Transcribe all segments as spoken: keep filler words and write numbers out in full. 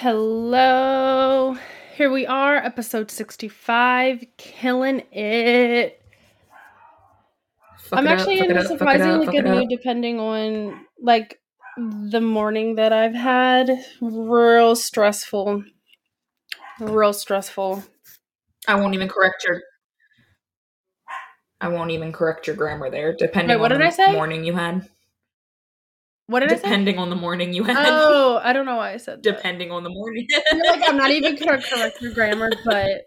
Hello. Here we are, episode sixty-five, killing it. Fuck I'm it actually up, in a up, surprisingly up, good up. mood depending on, like, the morning that I've had. Real stressful. Real stressful. I won't even correct your I won't even correct your grammar there, depending Wait, what on did I the say? morning you had. What did I say? Depending on the morning you had. Oh, I don't know why I said that. Depending on the morning. I feel like I'm not even going to correct your grammar, but...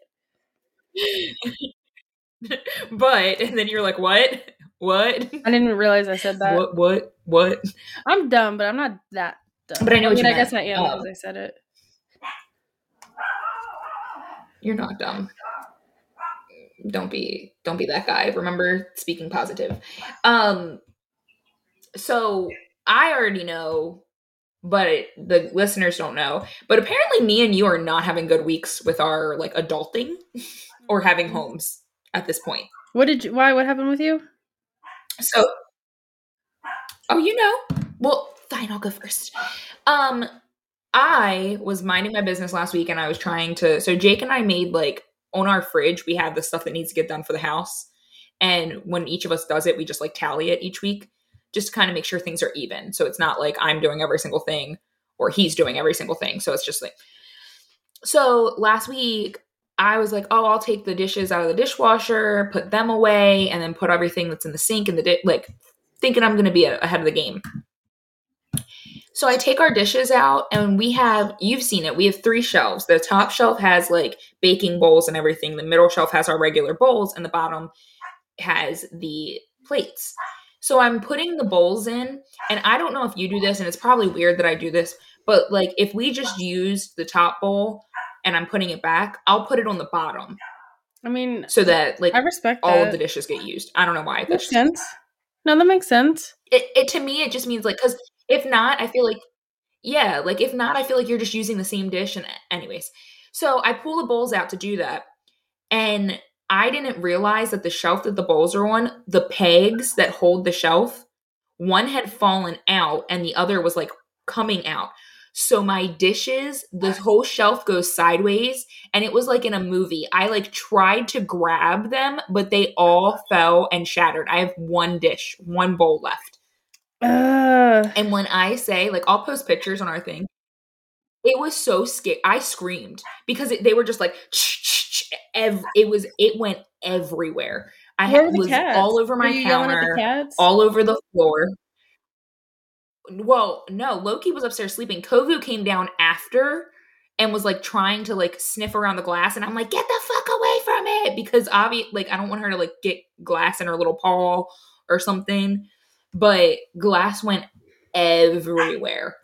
But, and then you're like, what? What? I didn't realize I said that. What, what, what? I'm dumb, but I'm not that dumb. But I know I what mean, you I guess I meant. am Um, because I said it. You're not dumb. Don't be, don't be that guy. Remember, speaking positive. Um, so I already know, but it, the listeners don't know. But apparently, me and you are not having good weeks with our like adulting or having homes at this point. What did you? Why? What happened with you? So, oh, you know, well, fine, I'll go first. Um, I was minding my business last week, and I was trying to. So Jake and I made like on our fridge, we have the stuff that needs to get done for the house, and when each of us does it, we just like tally it each week, just to kind of make sure things are even. So it's not like I'm doing every single thing or he's doing every single thing. So it's just like. So last week, I was like, oh, I'll take the dishes out of the dishwasher, put them away, and then put everything that's in the sink in the di- like, thinking I'm going to be a- ahead of the game. So I take our dishes out, and we have, you've seen it, we have three shelves. The top shelf has like baking bowls and everything. The middle shelf has our regular bowls, and the bottom has the plates. So I'm putting the bowls in, and I don't know if you do this, and it's probably weird that I do this, but like if we just use the top bowl and I'm putting it back, I'll put it on the bottom. I mean, so that like I respect all that. of the dishes get used. I don't know why. That That's makes sense. No, that makes sense. It, it to me, it just means like, because if not, I feel like, yeah, like if not, I feel like you're just using the same dish. And anyways, so I pull the bowls out to do that. And I didn't realize that the shelf that the bowls are on, the pegs that hold the shelf, one had fallen out and the other was like coming out. So my dishes, the whole shelf goes sideways, and it was like in a movie. I like tried to grab them, but they all fell and shattered. I have one dish, one bowl left. Uh, And when I say, like, I'll post pictures on our thing. It was so scary. I screamed because it, they were just like, ev- it was, it went everywhere. I Where ha- were the was cats? all over Were my you yelling at the counter, cats? all over the floor. Well, no, Loki was upstairs sleeping. Kovu came down after and was like trying to like sniff around the glass, and I'm like, get the fuck away from it, because obviously, like, I don't want her to like get glass in her little paw or something. But glass went everywhere.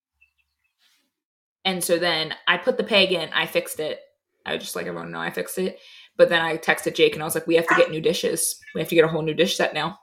And so then I put the peg in, I fixed it. I just like everyone know I fixed it. But then I texted Jake and I was like, we have to get new dishes. We have to get a whole new dish set now.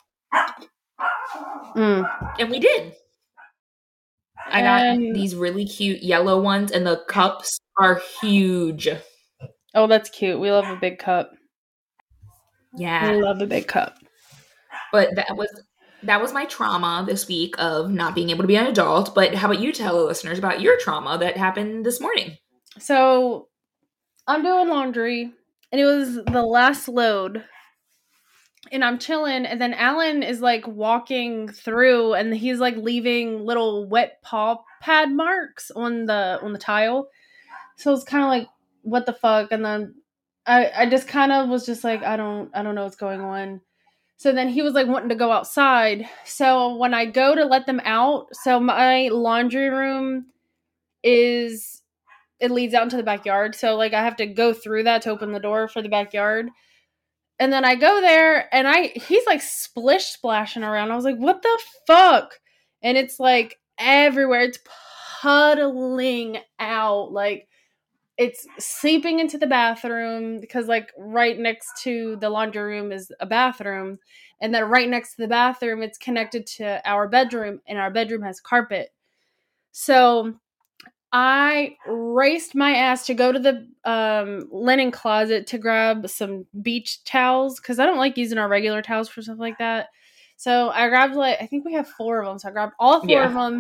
Mm. And we did. I got and these really cute yellow ones, and the cups are huge. Oh, that's cute. We love a big cup. Yeah. We love a big cup. But that was that was my trauma this week of not being able to be an adult. But how about you tell the listeners about your trauma that happened this morning? So I'm doing laundry, and it was the last load. And I'm chilling, and then Alan is like walking through, and he's like leaving little wet paw pad marks on the on the tile. So it's kind of like, what the fuck? And then I I just kind of was just like, I don't I don't know what's going on. So then he was like wanting to go outside. So when I go to let them out, so my laundry room is, it leads out into the backyard. So like I have to go through that to open the door for the backyard. And then I go there, and I he's like splish splashing around. I was like, what the fuck? And it's like everywhere. It's puddling out. Like it's seeping into the bathroom, because like right next to the laundry room is a bathroom. And then right next to the bathroom, it's connected to our bedroom, and our bedroom has carpet. So I raced my ass to go to the um, linen closet to grab some beach towels, because I don't like using our regular towels for stuff like that. So I grabbed, like, I think we have four of them. So I grabbed all four Yeah. of them,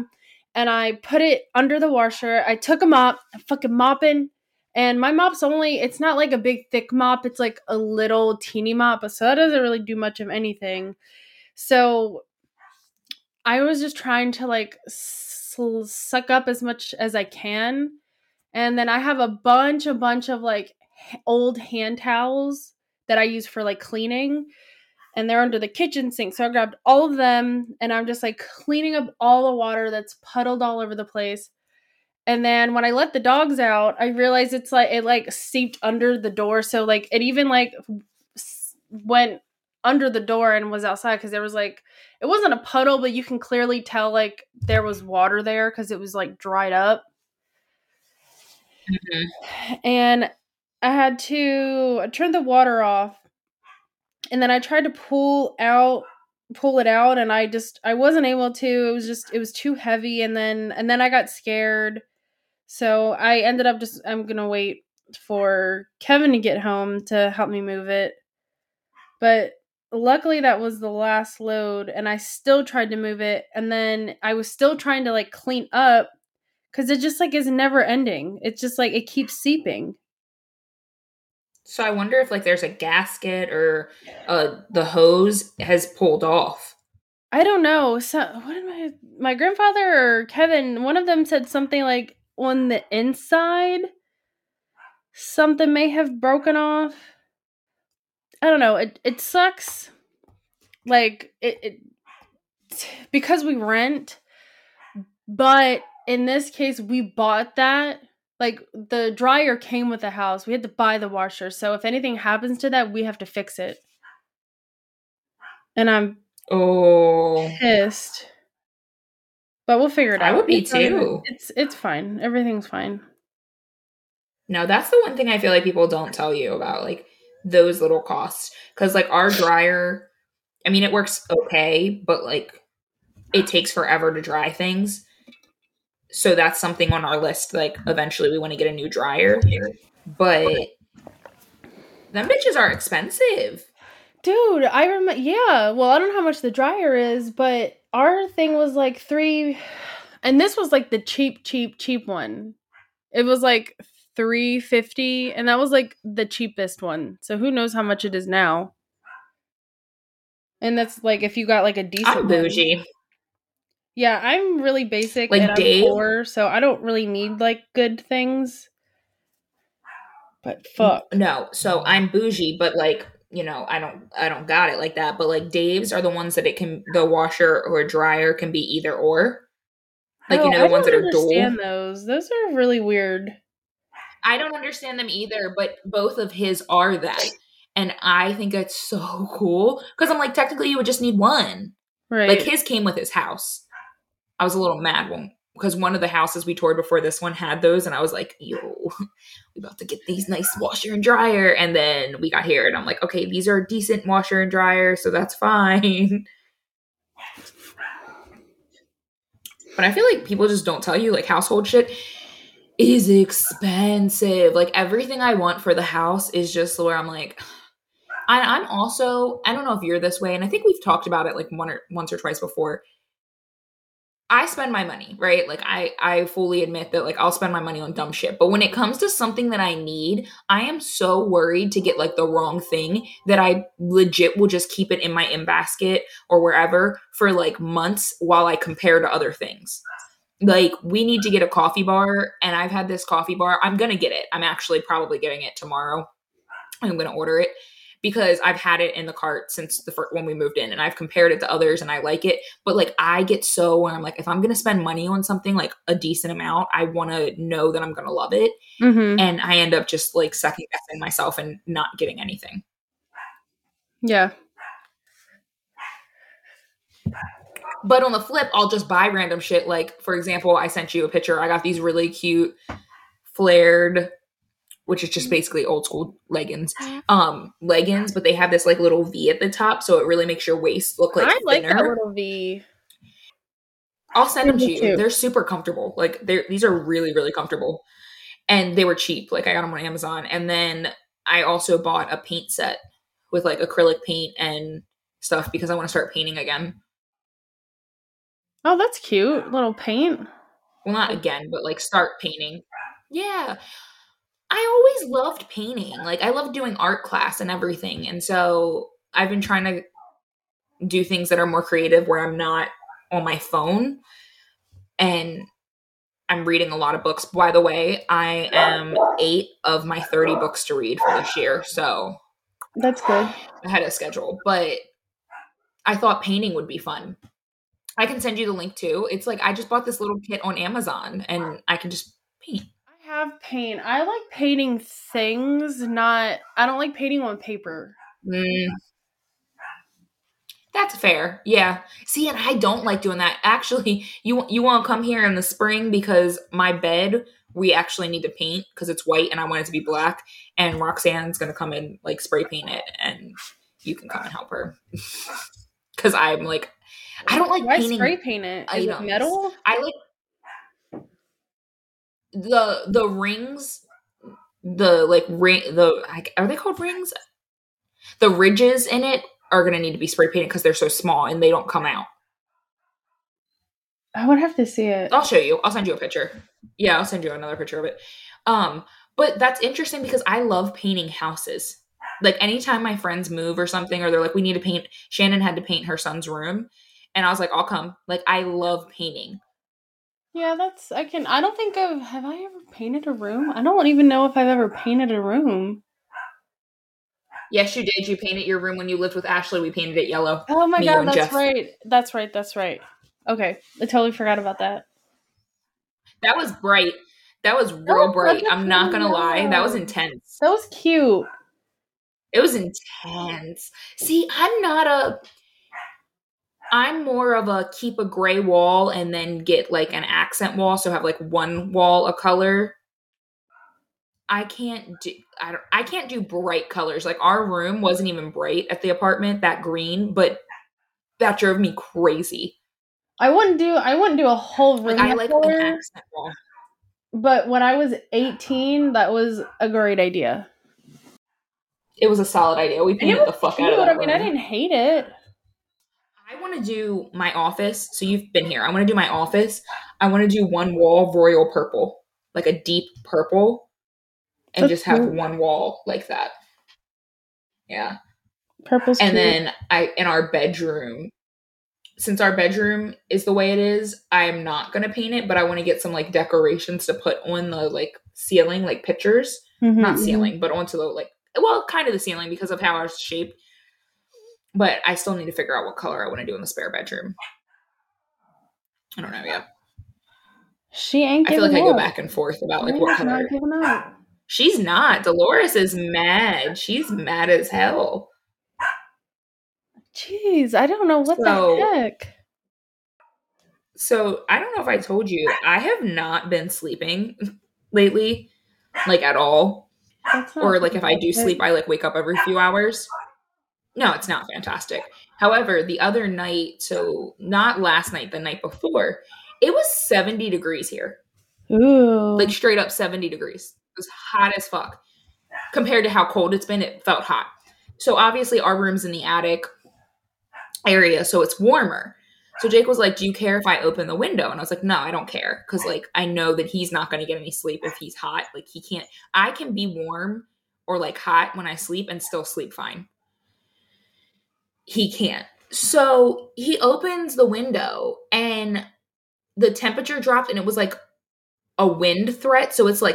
and I put it under the washer. I took a mop, I'm fucking mopping, and my mop's only, it's not like a big thick mop, it's like a little teeny mop, so that doesn't really do much of anything. So I was just trying to like s- suck up as much as I can. And then I have a bunch, a bunch of like old hand towels that I use for like cleaning. And they're under the kitchen sink. So I grabbed all of them and I'm just like cleaning up all the water that's puddled all over the place. And then when I let the dogs out, I realized it's like it like seeped under the door. So like it even like went under the door and was outside because there was like, it wasn't a puddle, but you can clearly tell like there was water there because it was like dried up. Mm-hmm. And I had to I turned the water off, and then I tried to pull out pull it out, and I just I wasn't able to. It was just it was too heavy, and then and then I got scared. So I ended up just I'm gonna wait for Kevin to get home to help me move it. But luckily that was the last load, and I still tried to move it, and then I was still trying to like clean up because it just like is never ending. It's just like it keeps seeping. So I wonder if like there's a gasket or uh the hose has pulled off. I don't know. So what did my my grandfather or Kevin, one of them said something like on the inside something may have broken off. I don't know. It it sucks. Like it, it because we rent, but in this case we bought that. Like the dryer came with the house. We had to buy the washer. So if anything happens to that, we have to fix it. And I'm oh pissed. But we'll figure it out. I would be it's too. Gonna, it's it's fine. Everything's fine. No, that's the one thing I feel like people don't tell you about, like those little costs. Because like our dryer, I mean, it works okay, but like it takes forever to dry things. So that's something on our list. Like eventually we want to get a new dryer, but them bitches are expensive. Dude, I remember. Yeah, well, I don't know how much the dryer is, but our thing was like three, and this was like the cheap, cheap, cheap one. It was like three fifty, and that was like the cheapest one. So who knows how much it is now? And that's like if you got like a decent. I'm bougie. One. Yeah, I'm really basic like and Dave, I'm poor, so I don't really need like good things. But fuck. No, so I'm bougie, but like, you know, I don't I don't got it like that. But like Dave's are the ones that it can the washer or dryer can be either or. Like, oh, you know, the I ones that don't are dual. understand those. Those are really weird. I don't understand them either, but both of his are that. And I think it's so cool. Because I'm like, technically you would just need one. Right. Like his came with his house. I was a little mad when because one of the houses we toured before this one had those, and I was like, yo, we about to get these nice washer and dryer. And then we got here and I'm like, okay, these are decent washer and dryer, so that's fine. But I feel like people just don't tell you, like, household shit is expensive. Like everything I want for the house is just where I'm like, I, I'm also, I don't know if you're this way, and I think we've talked about it like one or once or twice before. I spend my money, right? Like I, I fully admit that like I'll spend my money on dumb shit. But when it comes to something that I need, I am so worried to get like the wrong thing that I legit will just keep it in my in basket or wherever for like months while I compare to other things. Like we need to get a coffee bar, and I've had this coffee bar. I'm going to get it. I'm actually probably getting it tomorrow. I'm going to order it. Because I've had it in the cart since the first, when we moved in, and I've compared it to others and I like it. But like, I get so where I'm like, if I'm going to spend money on something like a decent amount, I want to know that I'm going to love it. Mm-hmm. And I end up just like second guessing myself and not getting anything. Yeah. But on the flip, I'll just buy random shit. Like, for example, I sent you a picture. I got these really cute flared, which is just basically old school leggings, um, leggings, but they have this like little V at the top, so it really makes your waist look like I thinner. like that little V. I'll send them to you. Too. They're super comfortable. Like they're these are really really comfortable, and they were cheap. Like I got them on Amazon, and then I also bought a paint set with like acrylic paint and stuff because I want to start painting again. Oh, that's cute. Little paint. Well, not again, but like start painting. Yeah. I always loved painting. Like I loved doing art class and everything. And so I've been trying to do things that are more creative where I'm not on my phone. And I'm reading a lot of books. By the way, I am eight of my thirty books to read for this year. So that's good. I had a schedule, but I thought painting would be fun. I can send you the link too. It's like I just bought this little kit on Amazon and I can just paint. I have paint. I like painting things, not, I don't like painting on paper. Mm. That's fair. Yeah. See, and I don't like doing that. Actually, you you want to come here in the spring because my bed we actually need to paint because it's white and I want it to be black. And Roxanne's gonna come and like spray paint it, and you can come and help her because I'm like, I don't like Why painting. Spray paint it? Is items. it metal? I like the the rings, the like ring. The like, are they called rings? The ridges in it are going to need to be spray painted because they're so small and they don't come out. I would have to see it. I'll show you. I'll send you a picture. Yeah, I'll send you another picture of it. Um, but that's interesting because I love painting houses. Like anytime my friends move or something, or they're like, we need to paint. Shannon had to paint her son's room. And I was like, I'll come. Like, I love painting. Yeah, that's, I can, I don't think I've, have I ever painted a room? I don't even know if I've ever painted a room. Yes, you did. You painted your room when you lived with Ashley. We painted it yellow. Oh my Me, God, and that's Jeff. right. That's right. That's right. Okay. I totally forgot about that. That was bright. That was real was bright. such a I'm not going to pretty lie. That was yellow. intense. That was cute. It was intense. See, I'm not a, I'm more of a keep a gray wall and then get like an accent wall. So have like one wall of color. I can't do, I don't, I can't do bright colors. Like our room wasn't even bright at the apartment, that green, but that drove me crazy. I wouldn't do, I wouldn't do a whole room. Like I like color, an accent wall. But when I was eighteen, that was a great idea. It was a solid idea. We painted the fuck cute. out of that I mean, room. I didn't hate it. I want to do my office. So you've been here. I want to do my office. I want to do one wall royal purple, like a deep purple, and That's just have cute. One wall like that. Yeah. Purple's And cute. then I in our bedroom, since our bedroom is the way it is, I'm not going to paint it, but I want to get some like decorations to put on the like ceiling, like pictures. Mm-hmm, not ceiling, mm-hmm. but onto the like, well, kind of the ceiling because of how it's shaped. But I still need to figure out what color I want to do in the spare bedroom. I don't know yet. She ain't I feel like up. I go back and forth about like what color. Not giving up. She's not. Dolores is mad. She's mad as hell. Jeez, I don't know what so, the heck. So I don't know if I told you, I have not been sleeping lately, like at all. Or like if I do sleep, I like wake up every few hours. No, it's not fantastic. However, the other night, so not last night, the night before, it was seventy degrees here. Ooh. Like straight up seventy degrees. It was hot as fuck. Compared to how cold it's been, it felt hot. So obviously our room's in the attic area, so it's warmer. So Jake was like, do you care if I open the window? And I was like, no, I don't care. Because like, I know that he's not going to get any sleep if he's hot. Like he can't, I can be warm or like hot when I sleep and still sleep fine. He can't. So he opens the window and the temperature dropped and it was like a wind threat. So it's like,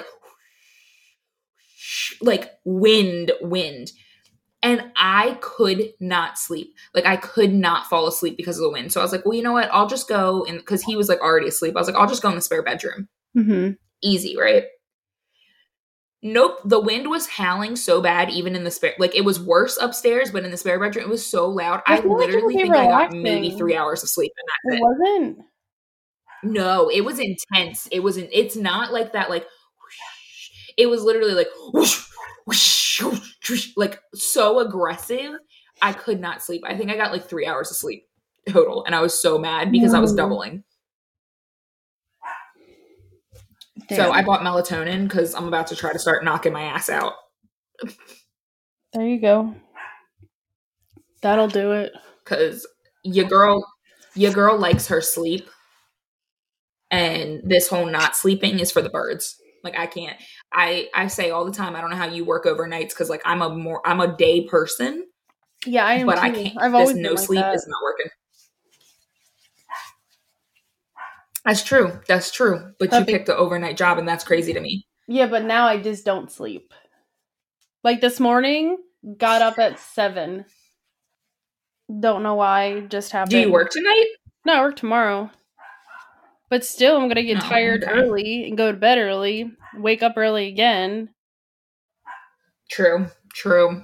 like wind, wind. And I could not sleep. Like I could not fall asleep because of the wind. So I was like, well, you know what? I'll just go. And because he was like already asleep, I was like, I'll just go in the spare bedroom. Mm-hmm. Easy, right? Nope. The wind was howling so bad, even in the spare, like it was worse upstairs, but in the spare bedroom, it was so loud. I, I literally think relaxing. I got maybe three hours of sleep and that's it. It wasn't? No, it was intense. It wasn't, it's not like that. Like, whoosh. It was literally like, whoosh, whoosh, whoosh, whoosh, like so aggressive. I could not sleep. I think I got like three hours of sleep total. And I was so mad because mm. I was doubling. Damn. So I bought melatonin because I'm about to try to start knocking my ass out. There you go. That'll do it. Because your girl, your girl likes her sleep. And this whole not sleeping is for the birds. Like I can't. I I say all the time, I don't know how you work overnights because like I'm a more I'm a day person. Yeah, I am but too. I can't. I've This always been no like sleep that. is not working. That's true. That's true. But That'd you be- picked the overnight job, and that's crazy to me. Yeah, but now I just don't sleep. Like this morning, got up at seven. Don't know why, just happened. Do you work tonight? No, I work tomorrow. But still, I'm gonna get Oh, tired okay. early and go to bed early, wake up early again. True. True.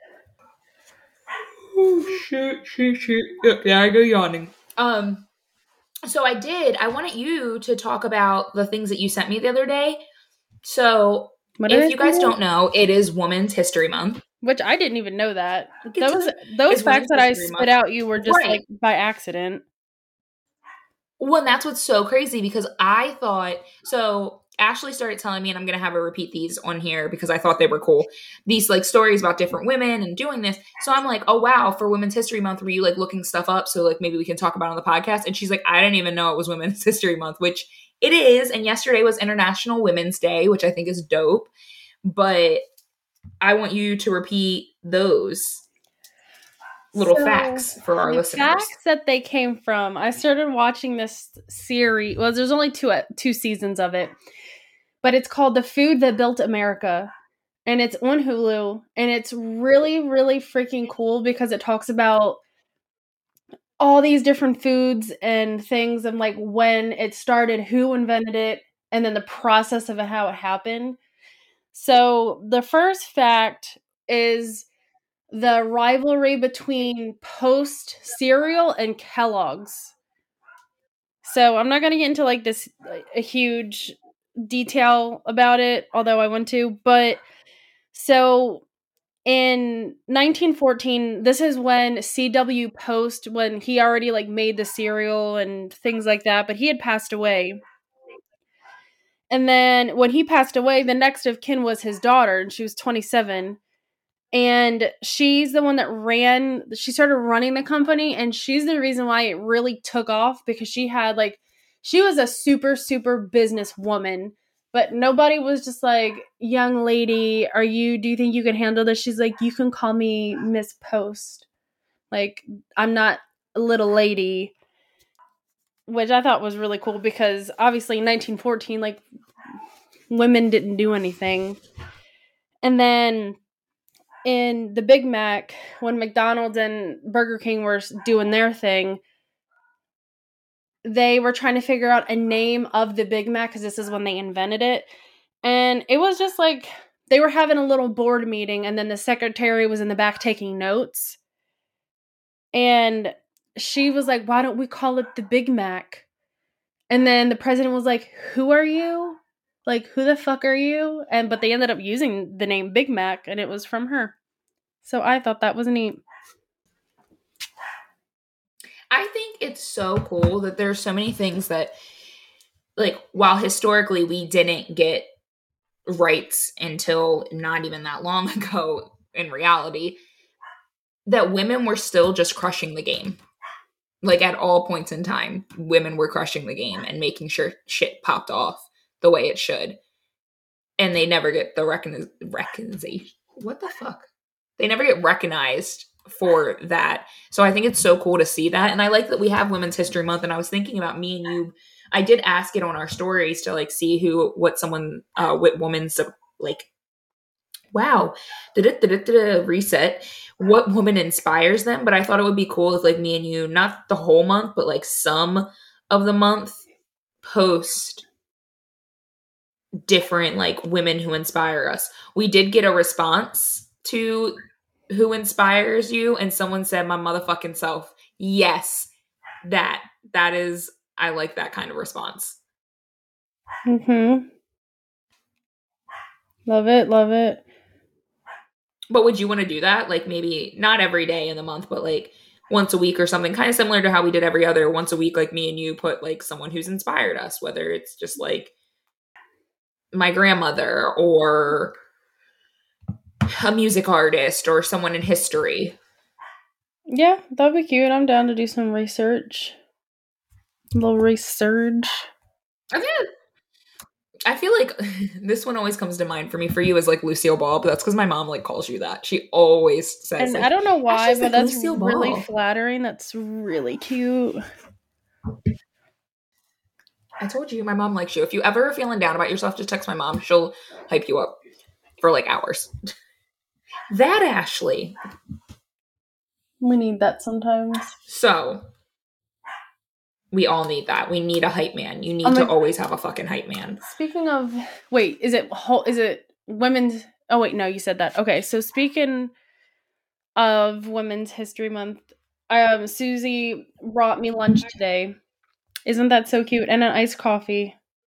Oh shit! Shit! Shit! Yeah, I go yawning. Um. So I did. I wanted you to talk about the things that you sent me the other day. So What if did you I guys say? don't know, it is Women's History Month. Which I didn't even know that. Get to Those it. those It's facts Women's that I History spit Month. out you were just Right. like by accident. Well, and that's what's so crazy because I thought so. Ashley started telling me, and I'm going to have her repeat these on here because I thought they were cool. These like stories about different women and doing this. So I'm like, oh wow, for Women's History Month, were you like looking stuff up? So like maybe we can talk about it on the podcast. And she's like, I didn't even know it was Women's History Month, which it is. And yesterday was International Women's Day, which I think is dope. But I want you to repeat those little So, facts for our the listeners. facts that they came from. I started watching this series. Well, there's only two two seasons of it. But it's called The Food That Built America. And it's on Hulu. And it's really, really freaking cool because it talks about all these different foods and things and like when it started, who invented it, and then the process of how it happened. So the first fact is the rivalry between Post cereal and Kellogg's. So I'm not going to get into like this a huge detail about it, although I want to, but so in nineteen fourteen, this is when C W Post, when he already like made the cereal and things like that, but he had passed away. And then when he passed away, the next of kin was his daughter, and she was twenty-seven. And she's the one that ran, she started running the company, and she's the reason why it really took off because she had like, she was a super, super businesswoman, but nobody was just like, young lady, are you, do you think you can handle this? She's like, you can call me Miss Post. Like, I'm not a little lady, which I thought was really cool because obviously in nineteen fourteen, like, women didn't do anything. And then in the Big Mac, when McDonald's and Burger King were doing their thing, they were trying to figure out a name of the Big Mac because this is when they invented it. And it was just like they were having a little board meeting, and then the secretary was in the back taking notes. And she was like, why don't we call it the Big Mac? And then the president was like, who are you? Like, who the fuck are you? And but they ended up using the name Big Mac, and it was from her. So I thought that was neat. I think it's so cool that there's so many things that, like, while historically we didn't get rights until not even that long ago, in reality, that women were still just crushing the game. Like, at all points in time, women were crushing the game and making sure shit popped off the way it should. And they never get the recogniz- recognition. What the fuck? They never get recognized for that. So I think it's so cool to see that. And I like that we have Women's History Month. And I was thinking about me and you. I did ask it on our stories to like see who, what someone, uh, what woman's like, wow, did it, did it, did it reset? What woman inspires them? But I thought it would be cool if like me and you, not the whole month, but like some of the month post different like women who inspire us. We did get a response to who inspires you, and someone said my motherfucking self. Yes, that that is, I like that kind of response. Mm-hmm. Love it, love it. But would you want to do that? Like maybe not every day in the month, but like once a week or something, kind of similar to how we did every other once a week, like me and you put like someone who's inspired us, whether it's just like my grandmother or a music artist or someone in history. Yeah, that'd be cute. I'm down to do some research. A little research. I think I feel like this one always comes to mind for me. For you is like Lucille Ball, but that's because my mom like calls you that. She always says, And like, I don't know why, but like that's Lucille really Ball. flattering. That's really cute. I told you, my mom likes you. If you ever are feeling down about yourself, just text my mom. She'll hype you up for like hours. That Ashley. We need that sometimes. So we all need that. We need a hype man. You need Oh my- to always have a fucking hype man. Speaking of, wait, is it whole? Is it women's? Oh wait, no, you said that. Okay, so speaking of Women's History Month, um, Susie brought me lunch today. Isn't that so cute? And an iced coffee.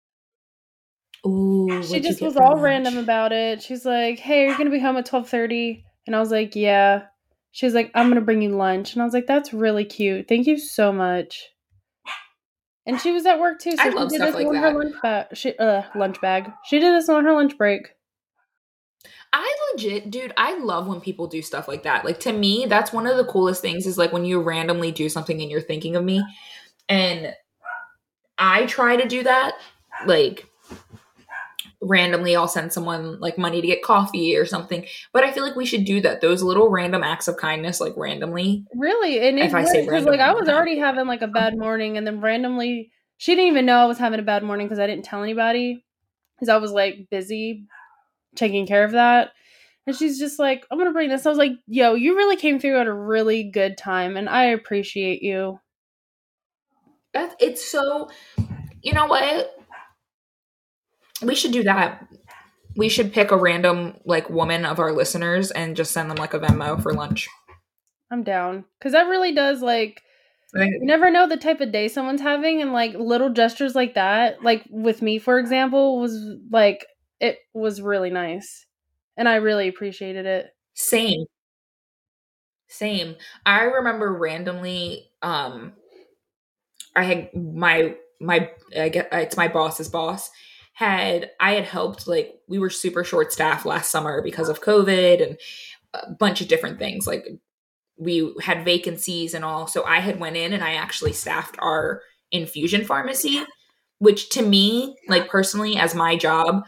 Ooh, She just was all lunch? Random about it. She's like, "Hey, you're gonna be home at twelve thirty," and I was like, "Yeah." She's like, "I'm gonna bring you lunch," and I was like, "That's really cute. Thank you so much." And she was at work too, so I she love did stuff this like on that. her lunch bag. She uh lunch bag. She did this on her lunch break. I legit, dude, I love when people do stuff like that. Like, to me, that's one of the coolest things is like when you randomly do something and you're thinking of me. And I try to do that. Like, randomly, I'll send someone like money to get coffee or something. But I feel like we should do that. Those little random acts of kindness, like randomly. Really? And it if I say because like I was already having like a bad morning, and then randomly she didn't even know I was having a bad morning because I didn't tell anybody because I was like busy taking care of that. And she's just like, "I'm gonna bring this." I was like, "Yo, you really came through at a really good time, and I appreciate you." That's it's so. You know what? We should do that. We should pick a random like woman of our listeners and just send them like a Venmo for lunch. I'm down because that really does like. You never know the type of day someone's having, and like little gestures like that, like with me, for example, was like it was really nice, and I really appreciated it. Same. Same. I remember randomly, um, I had my my I get it's my boss's boss had I had helped like we were super short staffed last summer because of COVID and a bunch of different things like we had vacancies and all. So I had went in and I actually staffed our infusion pharmacy, which to me, like personally, as my job,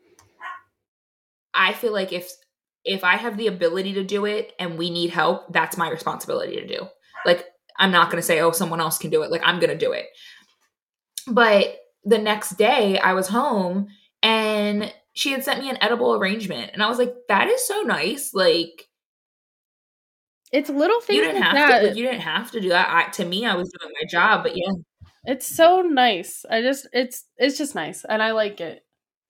I feel like if if I have the ability to do it and we need help, that's my responsibility to do. Like I'm not going to say, oh, someone else can do it. Like I'm going to do it. But the next day I was home and she had sent me an edible arrangement. And I was like, that is so nice. Like, it's little things you didn't like have that. to, like, you didn't have to do that. I, to me, I was doing my job, but yeah. It's so nice. I just, it's, it's just nice. And I like it.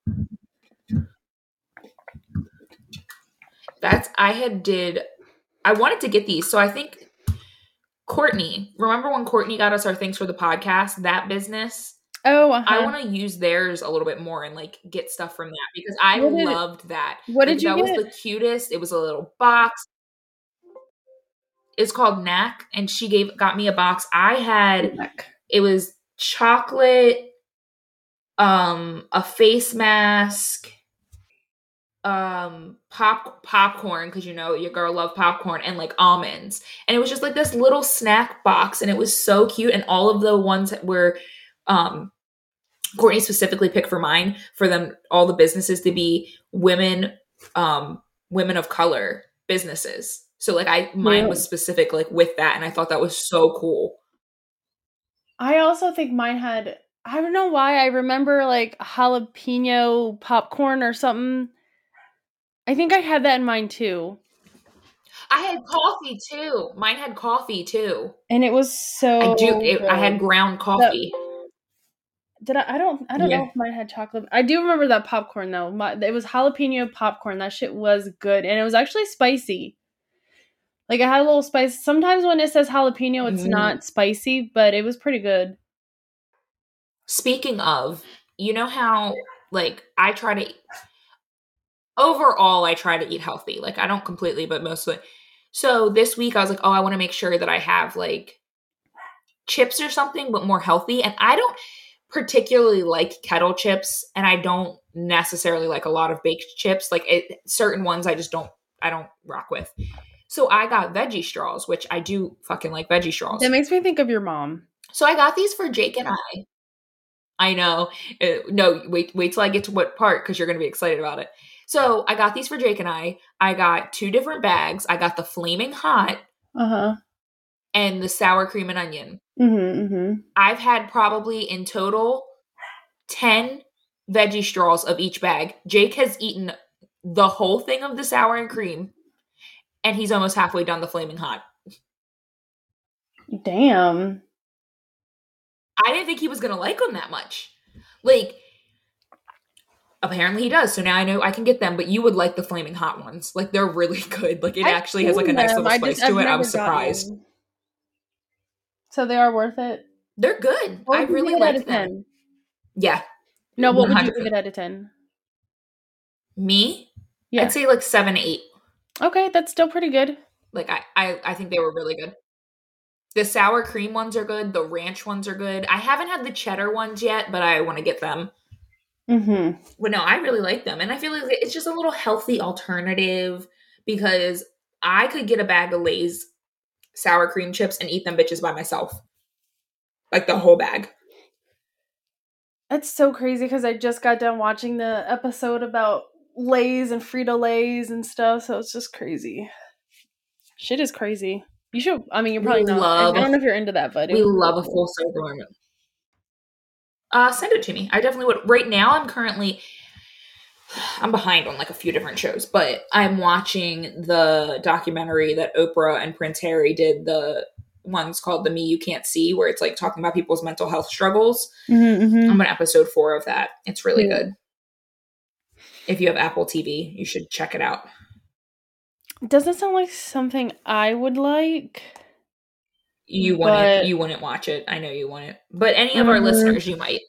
That's, I had did, I wanted to get these. So I think Courtney, remember when Courtney got us our things for the podcast, that business? Oh, uh-huh. I want to use theirs a little bit more and like get stuff from that because I What did- loved that. What Like, did you that get? was the cutest. It was a little box. It's called Knack, and she gave got me a box. I had Knack. It was chocolate, um, a face mask, um, pop popcorn because you know your girl loved popcorn, and like almonds, and it was just like this little snack box, and it was so cute. And all of the ones that were, um, Courtney specifically picked for mine for them all the businesses to be women, um, women of color businesses. So like I mine Yeah. was specific like with that, and I thought that was so cool. I also think mine had, I don't know why, I remember like jalapeno popcorn or something. I think I had that in mine too. I had coffee too. Mine had coffee too. And it was so I do it, I had ground coffee. That, did I I don't I don't Yeah. know if mine had chocolate. I do remember that popcorn though. My, it was jalapeno popcorn. That shit was good, and it was actually spicy. Like it had a little spice. Sometimes when it says jalapeno, it's Mm. not spicy, but it was pretty good. Speaking of, you know how like I try to overall I try to eat healthy. Like I don't completely, but mostly. So this week I was like, oh, I want to make sure that I have like chips or something, but more healthy. And I don't particularly like kettle chips, and I don't necessarily like a lot of baked chips. Like it, certain ones I just don't I don't rock with. So I got veggie straws, which I do fucking like veggie straws. That makes me think of your mom. So I got these for Jake and I. I know. Uh, no, wait, wait till I get to what part because you're going to be excited about it. So I got these for Jake and I. I got two different bags. I got the Flaming Hot Uh-huh. and the sour cream and onion. Mm-hmm, mm-hmm. I've had probably in total ten veggie straws of each bag. Jake has eaten the whole thing of the sour and cream, and he's almost halfway done the Flaming Hot. Damn. I didn't think he was going to like them that much. Like, apparently he does. So now I know I can get them, but you would like the Flaming Hot ones. Like, they're really good. Like, it I've actually has like a nice them. little I spice just, to I've it. I never was surprised. gotten them. So they are worth it? They're good. What I would you really give it out liked of them. ten? Yeah. No, what would you one hundred percent. give it out of ten? Me? Yeah. I'd say like seven, eight. Okay, that's still pretty good. Like, I, I, I think they were really good. The sour cream ones are good. The ranch ones are good. I haven't had the cheddar ones yet, but I want to get them. Mm-hmm. But no, I really like them. And I feel like it's just a little healthy alternative because I could get a bag of Lay's sour cream chips and eat them bitches by myself. Like the whole bag. That's so crazy because I just got done watching the episode about Lay's and Frito-Lay's and stuff, so it's just crazy. Shit is crazy. You should, I mean, you're probably We not. love- I don't know if you're into that, but We love a full circle moment. Uh, send it to me. I definitely would. Right now, I'm currently, I'm behind on like a few different shows, but I'm watching the documentary that Oprah and Prince Harry did. The one's called The Me You Can't See, where it's like talking about people's mental health struggles. Mm-hmm, mm-hmm. I'm on episode four of that. It's really Yeah. good. If you have Apple T V, you should check it out. Doesn't sound like something I would like. You wouldn't. But- You wouldn't watch it. I know you wouldn't. But any of our Mhm. listeners, you might.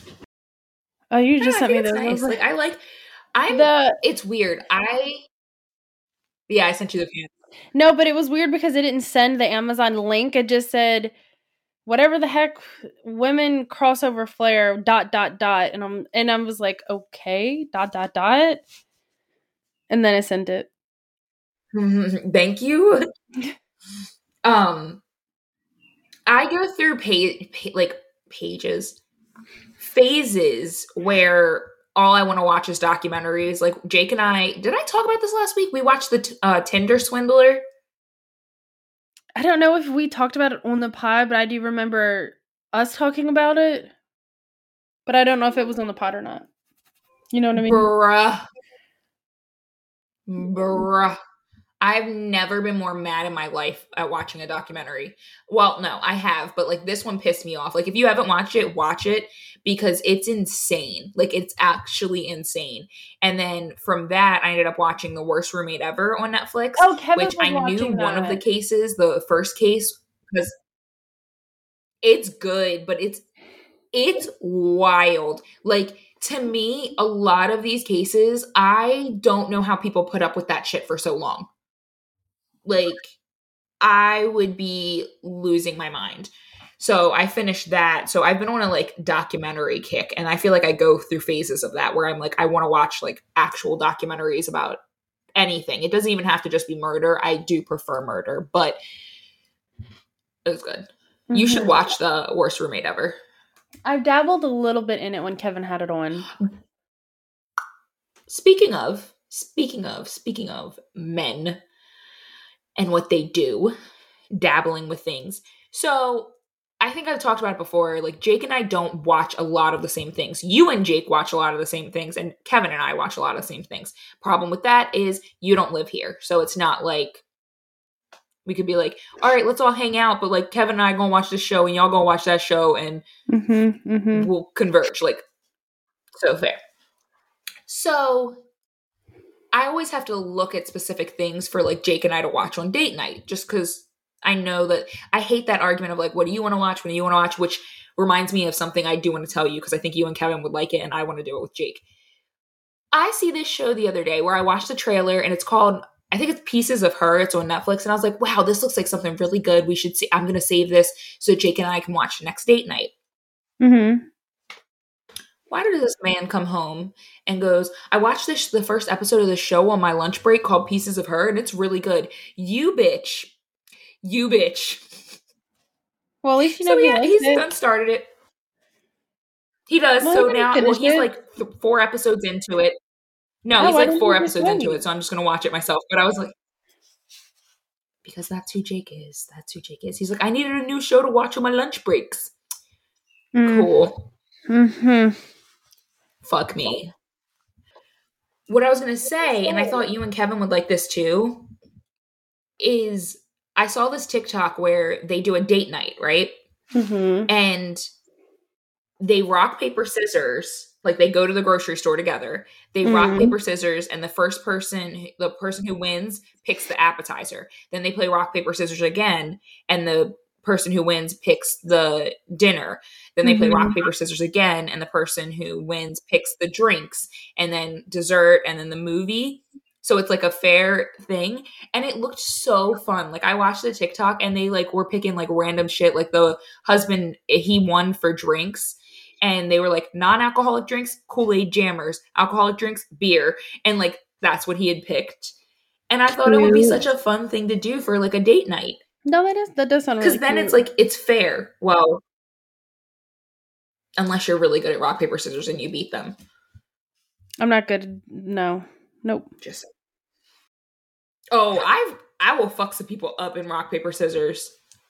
Oh, you Yeah, just I sent me think it's those. nice. Like I like. I. The It's weird. I. Yeah, I sent you the fan. no, but it was weird because it didn't send the Amazon link. It just said whatever the heck, women crossover flair dot dot dot, and I'm and I was like, okay, dot dot dot, and then I sent it. Thank you. um, I go through page pa- like pages, phases where all I want to watch is documentaries. Like Jake and I, did I talk about this last week? We watched the t- uh, Tinder Swindler. I don't know if we talked about it on the pod, but I do remember us talking about it. But I don't know if it was on the pod or not. You know what I mean? Bruh. Bruh. I've never been more mad in my life at watching a documentary. Well, no, I have, but like this one pissed me off. Like if you haven't watched it, watch it because it's insane. Like it's actually insane. And then from that, I ended up watching The Worst Roommate Ever on Netflix. Oh, Kevin which was I knew watching one of the that. cases, the first case, because it's good, but it's it's wild. Like to me, a lot of these cases, I don't know how people put up with that shit for so long. Like, I would be losing my mind. So I finished that. So I've been on a like documentary kick, and I feel like I go through phases of that where I'm like, I want to watch like actual documentaries about anything. It doesn't even have to just be murder. I do prefer murder, but it was good. Mm-hmm. You should watch The Worst Roommate Ever. I've dabbled a little bit in it when Kevin had it on. Speaking of, speaking of, speaking of men and what they do, dabbling with things. So I think I've talked about it before. Like Jake and I don't watch a lot of the same things. You and Jake watch a lot of the same things, and Kevin and I watch a lot of the same things. Problem with that is you don't live here. So it's not like we could be like, all right, let's all hang out, but like Kevin and I gonna watch this show and y'all gonna watch that show and mm-hmm, mm-hmm. we'll converge. Like, so fair. So I always have to look at specific things for like Jake and I to watch on date night, just because I know that I hate that argument of like, what do you want to watch? What do you want to watch? Which reminds me of something I do want to tell you because I think you and Kevin would like it and I want to do it with Jake. I see this show the other day where I watched the trailer and it's called, I think it's Pieces of Her. It's on Netflix. And I was like, wow, this looks like something really good. We should see, I'm going to save this so Jake and I can watch the next date night. Mm-hmm. Why did this man come home and goes, I watched this the first episode of the show on my lunch break called Pieces of Her, and it's really good. You bitch. You bitch. Well, at least you know so he yeah, likes he's it. done started it. He does. Well, So I now, didn't well, finish he's it. like th- four episodes into it. No, Oh, he's why like didn't four you just episodes into wait? it. So I'm just going to watch it myself. But I was like, because that's who Jake is. That's who Jake is. He's like, I needed a new show to watch on my lunch breaks. Mm. Cool. Mm-hmm. Fuck me. What I was going to say, and I thought you and Kevin would like this too, is I saw this TikTok where they do a date night, right? Mm-hmm. And they rock, paper, scissors. Like they go to the grocery store together. They rock, Mm-hmm. paper, scissors, and the first person, the person who wins, picks the appetizer. Then they play rock, paper, scissors again, and the person who wins picks the dinner. Then they play Mm-hmm. rock, paper, scissors again, and the person who wins picks the drinks, and then dessert, and then the movie. So it's like a fair thing. And it looked so fun. Like I watched the TikTok and they like were picking like random shit. Like the husband, he won for drinks. And they were like non-alcoholic drinks, Kool-Aid jammers, alcoholic drinks, beer. And like that's what he had picked. And I thought it would be such a fun thing to do for like a date night. No, that is that does sound really Because then cute. it's like it's fair. Well, unless you're really good at rock, paper, scissors and you beat them. I'm not good. No. Nope. Just Oh, I I will fuck some people up in rock, paper, scissors.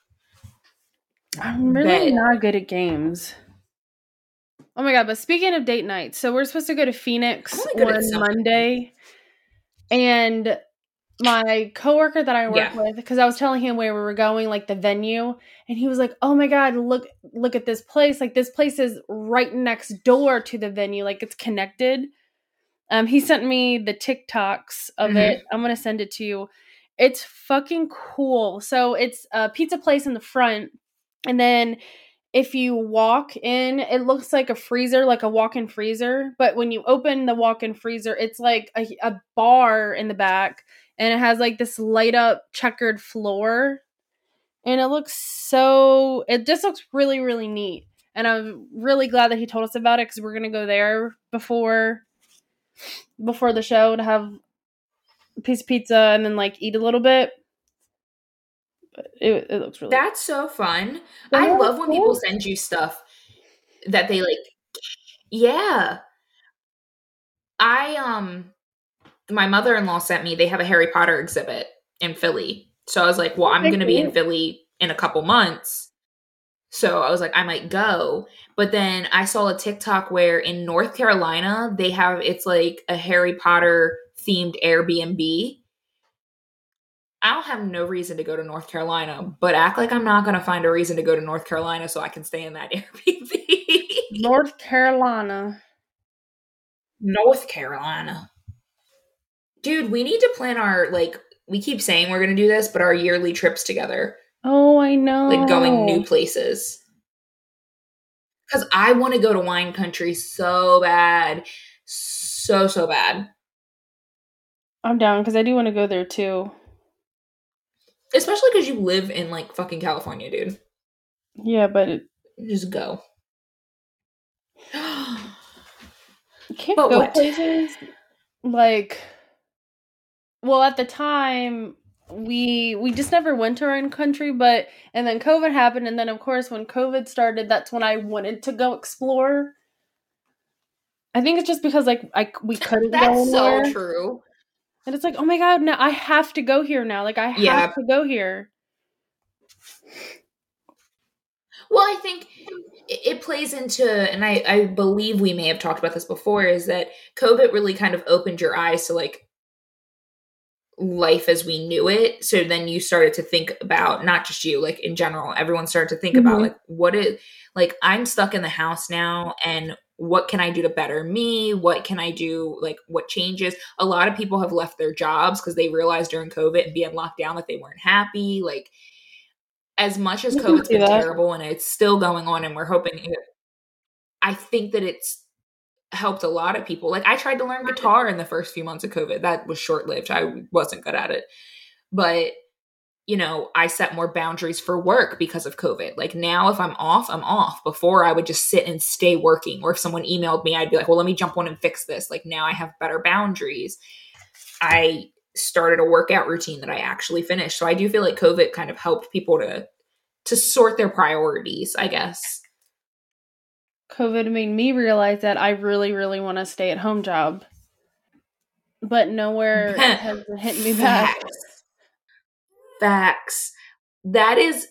I'm really Bet. not good at games. Oh my god, but speaking of date nights, so we're supposed to go to Phoenix I'm only good at on something. Monday. And my coworker that I work Yeah. with, because I was telling him where we were going, like the venue, and he was like, "Oh my god, look look at this place. Like this place is right next door to the venue. Like it's connected." Um, he sent me the TikToks of Mhm. it. I'm gonna send it to you. It's fucking cool. So it's a pizza place in the front, and then if you walk in, it looks like a freezer, like a walk-in freezer. But when you open the walk-in freezer, it's like a, a bar in the back, and it has like this light up checkered floor, and it looks so. It just looks really, really neat. And I'm really glad that he told us about it because we're gonna go there before before the show to have a piece of pizza and then like eat a little bit. But it, it looks really. That's so fun. But I yeah, love when cool. people send you stuff that they like. Yeah. I um my mother-in-law sent me, they have a Harry Potter exhibit in Philly. So I was like, well, I'm Okay, going to be in cool. Philly in a couple months. So I was like, I might go. But then I saw a TikTok where in North Carolina, they have, it's like a Harry Potter themed Airbnb. I'll have no reason to go to North Carolina, but act like I'm not going to find a reason to go to North Carolina so I can stay in that Airbnb. North Carolina. North Carolina. Dude, we need to plan our, like, we keep saying we're going to do this, but our yearly trips together. Oh, I know. Like going new places. Because I want to go to wine country so bad. So, so bad. I'm down because I do want to go there too. Especially because you live in like fucking California, dude. Yeah, but it, just go. you can't But go what? places like. Well, at the time, we we just never went to our own country, but and then COVID happened, and then of course when COVID started, that's when I wanted to go explore. I think it's just because like I we couldn't That's go anywhere. so true. And it's like, oh my god, now I have to go here now. Like I have Yeah. to go here. Well, I think it, it plays into, and I, I believe we may have talked about this before, is that COVID really kind of opened your eyes to like life as we knew it. So then you started to think about, not just you, like in general, everyone started to think Mhm. about like what it, like I'm stuck in the house now and what can I do to better me? What can I do? Like what changes? A lot of people have left their jobs because they realized during COVID and being locked down that they weren't happy. Like as much as You can COVID's see been that. terrible and it's still going on and we're hoping it, I think that it's helped a lot of people. Like I tried to learn guitar in the first few months of COVID. That was short-lived. I wasn't good at it. But, you know, I set more boundaries for work because of COVID. Like now if I'm off, I'm off. Before I would just sit and stay working. Or if someone emailed me, I'd be like, well, let me jump on and fix this. Like now I have better boundaries. I started a workout routine that I actually finished. So I do feel like COVID kind of helped people to to sort their priorities, I guess. COVID made me realize that I really, really want a stay-at-home job. But nowhere has hit me back. Facts. Facts. That is,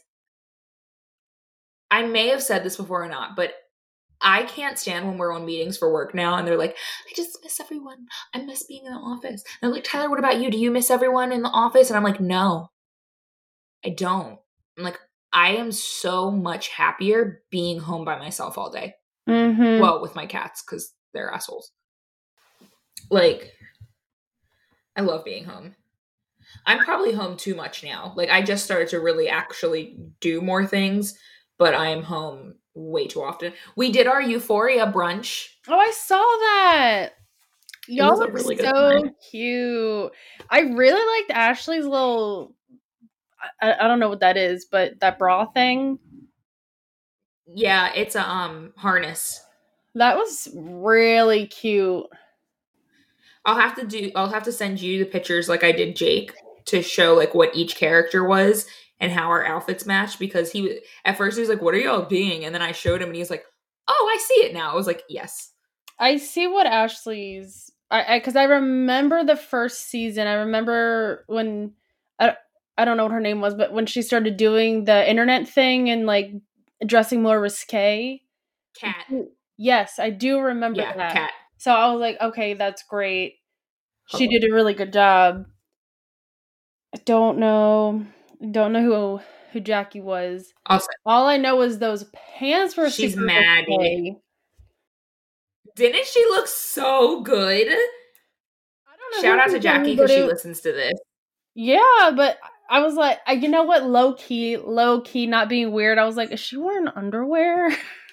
I may have said this before or not, but I can't stand when we're on meetings for work now and they're like, I just miss everyone. I miss being in the office. And I'm like, Tyler, what about you? Do you miss everyone in the office? And I'm like, no, I don't. I'm like, I am so much happier being home by myself all day. Mm-hmm. Well, with my cats, because they're assholes. Like, I love being home. I'm probably home too much now. Like, I just started to really actually do more things, but I am home way too often. We did our Euphoria brunch. Oh, I saw that. Y'all look really so time. cute. I really liked Ashley's little, I, I don't know what that is, but that bra thing. Yeah, it's a um harness. That was really cute. I'll have to do I'll have to send you the pictures like I did Jake to show like what each character was and how our outfits matched, because he at first he was like, what are y'all being? And then I showed him and he was like, oh, I see it now. I was like, yes. I see what Ashley's I because I, I remember the first season. I remember when I, I don't know what her name was, but when she started doing the internet thing and like dressing more risque. Cat. Yes, I do remember yeah, that. Cat. So I was like, okay, that's great. She did a really good job. I don't know. Don't know who who Jackie was. Also, all I know is those pants were she's super Maddie. risque. Didn't she look so good? I don't know. Shout out to Jackie because she it, listens to this. Yeah, but I was like, you know what? Low key, low key, not being weird. I was like, is she wearing underwear?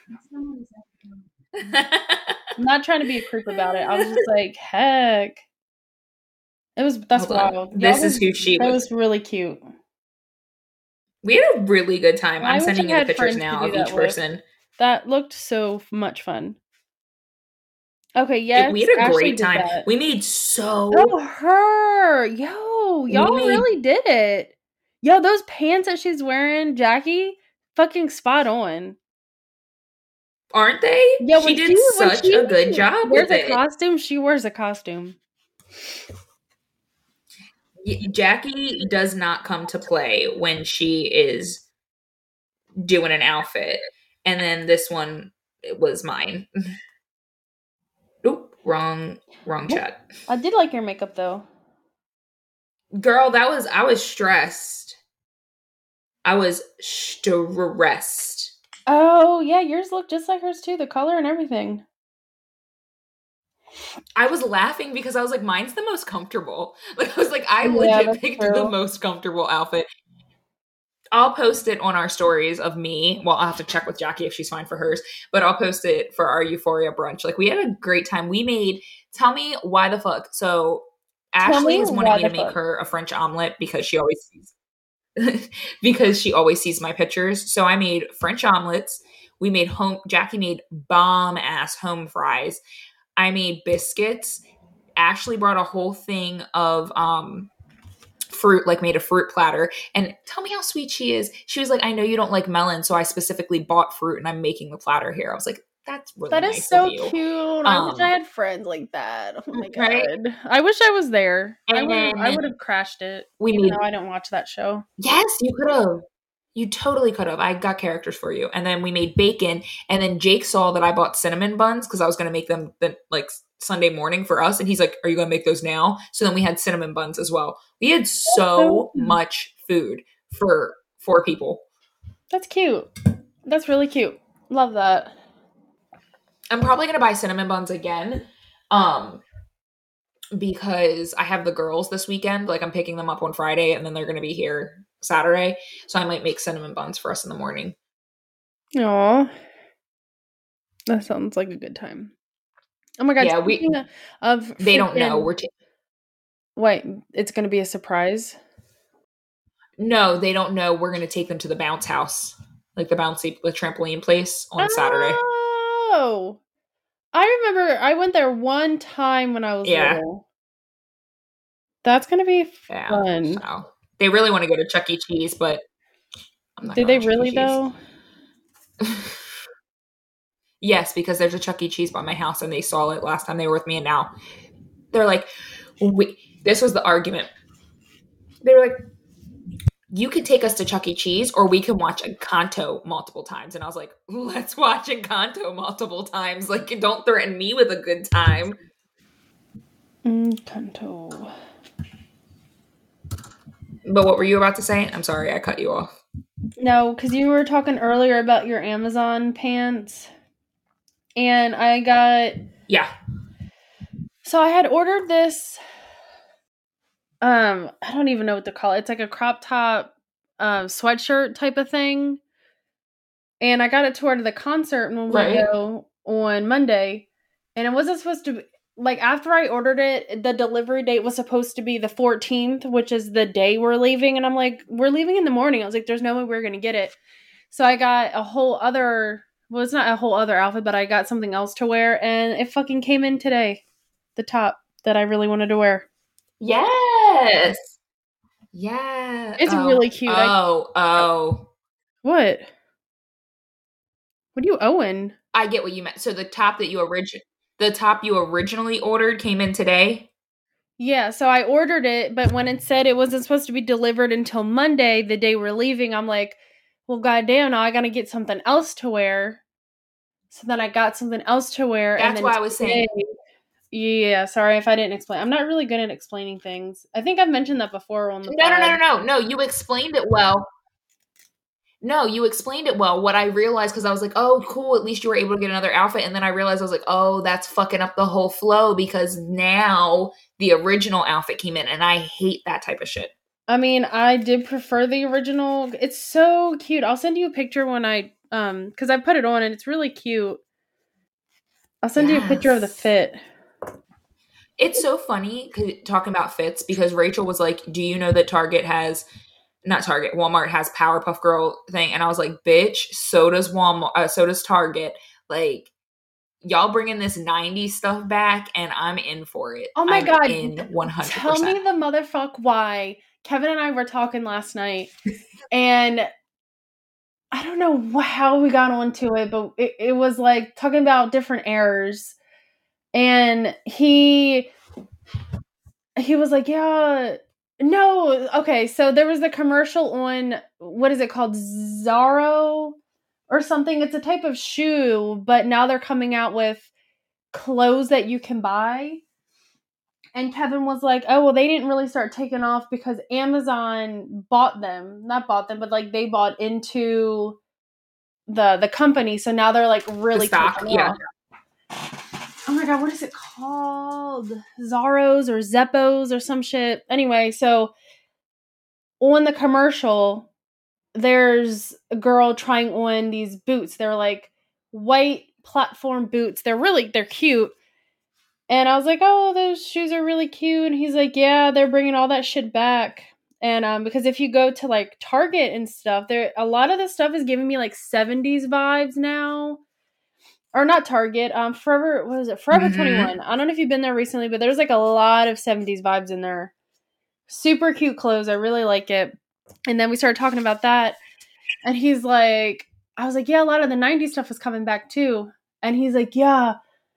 I'm not trying to be a creep about it. I was just like, heck. It was, that's Hold on. wild. This Y'all is who she that was. was really cute. We had a really good time. I I'm wish sending I you the had pictures friends to now do of that each with. person. That looked so much fun. Okay, yes. we had a Ashley great did time. that. We made so. Oh, her. Yo, y'all made- really did it. Yo, those pants that she's wearing, Jackie, fucking spot on. Aren't they? Yeah, she when did she, when such she a good job wears with a it. costume, she wears a costume. Jackie does not come to play when she is doing an outfit. And then this one was mine. Oop, wrong, wrong chat. I did like your makeup though. Girl, that was, I was stressed. I was stressed. Oh, yeah, yours looked just like hers too, the color and everything. I was laughing because I was like, mine's the most comfortable. Like, I was like, I Yeah, legit picked true. the most comfortable outfit. I'll post it on our stories of me. Well, I'll have to check with Jackie if she's fine for hers, but I'll post it for our Euphoria brunch. Like, we had a great time. We made, tell me why the fuck. So, Tell Ashley me was wanting why me to the make fuck. her a French omelet because she always sees because she always sees my pictures. So I made French omelets. We made home, Jackie made bomb ass home fries. I made biscuits. Ashley brought a whole thing of um fruit, like made a fruit platter. And tell me how sweet she is. She was like, I know you don't like melon, so I specifically bought fruit and I'm making the platter here. I was like, that's really That nice is so of you. cute. Um, I wish I had friends like that. Oh my god. Right? I wish I was there. I And would I would have crashed it. we even made- though I didn't watch that show. Yes, you could have. You totally could have. I got characters for you. And then we made bacon. And then Jake saw that I bought cinnamon buns because I was going to make them the, like Sunday morning for us. And he's like, are you going to make those now? So then we had cinnamon buns as well. We had so much food for four people. That's cute. That's really cute. Love that. I'm probably going to buy cinnamon buns again. Um, because I have the girls this weekend. Like, I'm picking them up on Friday and then they're going to be here Saturday. So I might make cinnamon buns for us in the morning. Aw. That sounds like a good time. Oh my god. Yeah, we, of they don't know. freaking- We're t- Wait, it's going to be a surprise? No, they don't know. We're going to take them to the bounce house, like the bouncy, the trampoline place on oh, Saturday. Oh, I remember I went there one time when I was Yeah. little. That's going to be Yeah, fun. so they really want to go to Chuck E. Cheese, but I'm not Did going they to Chuck E. really Cheese. though? Yes, because there's a Chuck E. Cheese by my house and they saw it last time they were with me, and now they're like, we, this was the argument. They were like, you can take us to Chuck E. Cheese or we can watch Encanto multiple times. And I was like, let's watch Encanto multiple times. Like, don't threaten me with a good time. Encanto. But what were you about to say? I'm sorry, I cut you off. No, because you were talking earlier about your Amazon pants. And I got... Yeah. So I had ordered this... Um, I don't even know what to call it. It's like a crop top um, sweatshirt type of thing. And I got it to wear to the concert when we right. go on Monday. And it wasn't supposed to be... Like, after I ordered it, the delivery date was supposed to be the fourteenth, which is the day we're leaving. And I'm like, we're leaving in the morning. I was like, there's no way we're going to get it. So I got a whole other... Well, it's not a whole other outfit, but I got something else to wear. And it fucking came in today. The top that I really wanted to wear. Yes. Yeah. It's oh. really cute. Oh, I... oh. What? What are you owing? I get what you meant. So the top that you origin the top you originally ordered came in today? Yeah, so I ordered it, but when it said it wasn't supposed to be delivered until Monday, the day we're leaving, I'm like, well, goddamn, now I gotta get something else to wear. So then I got something else to wear. That's and then why I was saying. Yeah, sorry if I didn't explain. I'm not really good at explaining things. I think I've mentioned that before on the No, pod. no, no, no, no. No, you explained it well. No, you explained it well. What I realized, because I was like, oh, cool, at least you were able to get another outfit. And then I realized I was like, oh, that's fucking up the whole flow because now the original outfit came in and I hate that type of shit. I mean, I did prefer the original. It's so cute. I'll send you a picture when I, um, because I put it on and it's really cute. I'll send yes. you a picture of the fit. It's so funny talking about fits because Rachel was like, do you know that Target has... Not Target, Walmart has Powerpuff Girl thing. And I was like, bitch, so does Walmart, uh, so does Target. Like, y'all bringing this nineties stuff back and I'm in for it. Oh my I'm God. in one hundred percent. Tell me the motherfuck why. Kevin and I were talking last night and I don't know how we got onto it, but it, it was like talking about different errors. And he, he was like, yeah... No, okay, so there was the commercial on, what is it called, Zaro or something? It's a type of shoe, but now they're coming out with clothes that you can buy. And Kevin was like, oh, well, they didn't really start taking off because Amazon bought them. Not bought them, but like they bought into the the company. So now they're like really the stock, taking yeah. off. Oh my God, what is it called? Zaros or Zeppos or some shit. Anyway, so on the commercial, there's a girl trying on these boots. They're like white platform boots. They're really, they're cute. And I was like, oh, those shoes are really cute. And he's like, yeah, they're bringing all that shit back. And um, because if you go to like Target and stuff, there a lot of the stuff is giving me like seventies vibes now. Or not Target, um, Forever, what is it? Forever mm-hmm. twenty-one. I don't know if you've been there recently, but there's like a lot of seventies vibes in there. Super cute clothes. I really like it. And then we started talking about that. And he's like, I was like, yeah, a lot of the nineties stuff is coming back too. And he's like, yeah,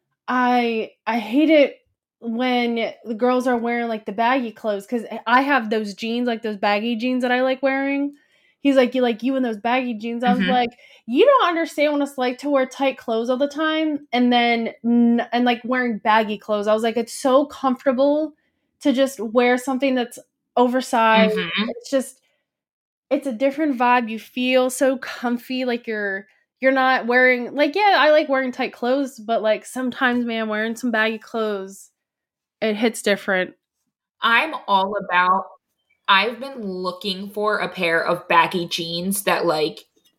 I I hate it when the girls are wearing like the baggy clothes. Because I have those jeans, like those baggy jeans that I like wearing. He's like, you like you in those baggy jeans. I was mm-hmm. like, you don't understand what it's like to wear tight clothes all the time. And then, and like wearing baggy clothes. I was like, it's so comfortable to just wear something that's oversized. Mm-hmm. It's just, it's a different vibe. You feel so comfy. Like you're, you're not wearing, like, yeah, I like wearing tight clothes. But like sometimes, man, wearing some baggy clothes, it hits different. I'm all about, I've been looking for a pair of baggy jeans that like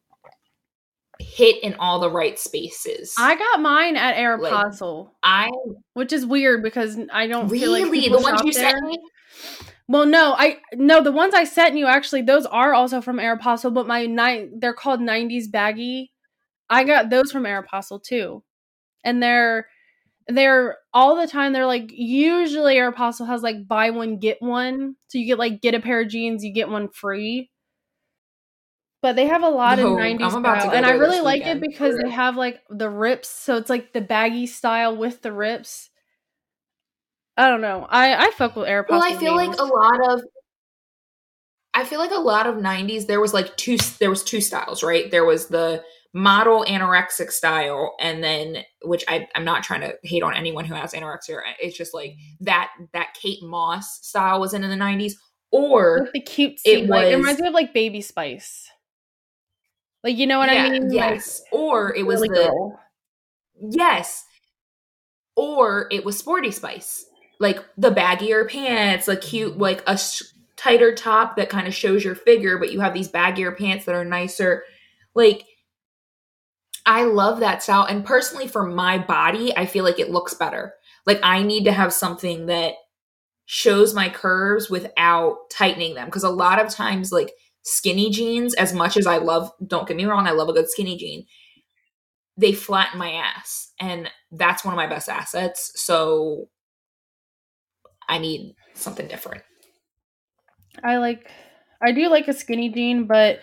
hit in all the right spaces. I got mine at Aeropostale. Like, I which is weird because I don't really feel like the ones you there. sent me. Well, no, I no the ones I sent you actually those are also from Aeropostale, but my night they're called nineties baggy. I got those from Aeropostale too, and they're. They're all the time. They're like usually Aeropostale has like buy one get one, so you get like get a pair of jeans, you get one free. But they have a lot of No, nineties I'm about to style. go And I there really this like it weekend. because they have like the rips. So it's like the baggy style with the rips. I don't know. I, I fuck with Aeropostale Well, I feel jeans. like a lot of I feel like a lot of nineties there was like two there was two styles, right? There was the model anorexic style, and then which I I'm not trying to hate on anyone who has anorexia. It's just like that that Kate Moss style was in in the nineties, or With the cutesy, it like it was reminds me of like Baby Spice. Like, you know what I yeah, mean? Like yes, or it was girly the girl. yes, or it was Sporty Spice, like the baggier pants, a cute like a sh- tighter top that kind of shows your figure, but you have these baggier pants that are nicer, like. I love that style. And personally, for my body, I feel like it looks better. Like, I need to have something that shows my curves without tightening them. Because a lot of times, like, skinny jeans, as much as I love, don't get me wrong, I love a good skinny jean, they flatten my ass. And that's one of my best assets. So I need something different. I like, I do like a skinny jean, but